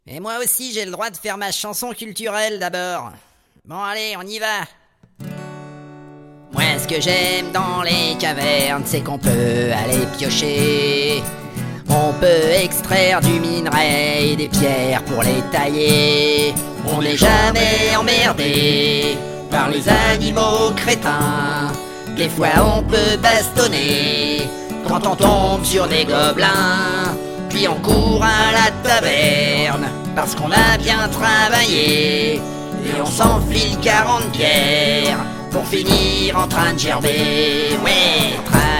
Et moi aussi, j'ai le droit de faire ma chanson culturelle d'abord. Bon, allez, on y va. Moi, ce que j'aime dans les cavernes, c'est qu'on peut aller piocher. On peut extraire du minerai et des pierres pour les tailler. On n'est jamais emmerdé par les animaux crétins. Des fois on peut bastonner quand on tombe sur des gobelins. Puis on court à la taverne parce qu'on a bien travaillé. Et on s'enfile 40 bières pour finir en train de gerber. Ouais,